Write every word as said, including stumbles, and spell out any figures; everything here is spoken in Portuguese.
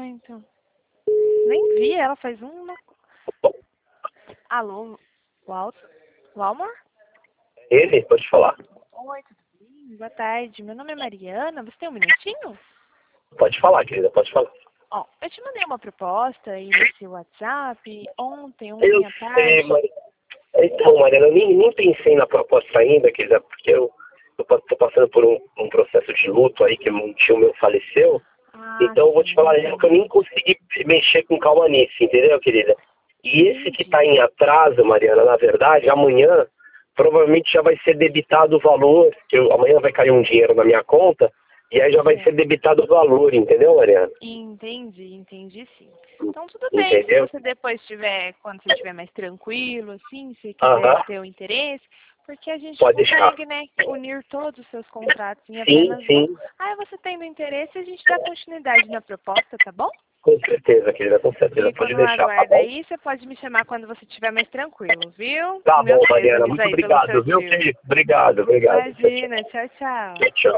então. Nem vi ela faz uma... Alô, Wal... Walmor? Ele, pode falar. Oi, tudo bem? Boa tarde. Meu nome é Mariana. Você tem um minutinho? Pode falar, querida, pode falar. Ó, eu te mandei uma proposta aí no seu WhatsApp ontem, Eu ontem à sei, tarde. mas... Então, Mariana, eu nem, nem pensei na proposta ainda, querida, porque eu estou passando por um, um processo de luto aí, que um tio meu faleceu. Ah, Então eu vou te sim, falar que eu nem consegui mexer com calma nisso, entendeu, querida? E esse que está entendi. em atraso, Mariana, na verdade, amanhã provavelmente já vai ser debitado o valor, que eu, amanhã vai cair um dinheiro na minha conta, e aí já vai ser Certo. debitado o valor, entendeu, Mariana? Entendi, entendi sim. Então tudo bem, se Entendeu? você depois tiver, quando você estiver mais tranquilo, assim, se quiser Aham, ter o interesse, porque a gente pode deixar. consegue, né, unir todos os seus contratos em Sim, apenas um. sim, Aí você tendo interesse, a gente dá continuidade na proposta, tá bom? com certeza, querida, com certeza, Fico pode no deixar, tá aguardo bom? aí, você pode me chamar quando você estiver mais tranquilo, viu? Tá bom, Meus Mariana, pêsames muito aí pelo seu obrigado, viu, tio. querido? Obrigado, obrigado. Tchau, tchau. Imagina, tchau, tchau. Tchau, tchau.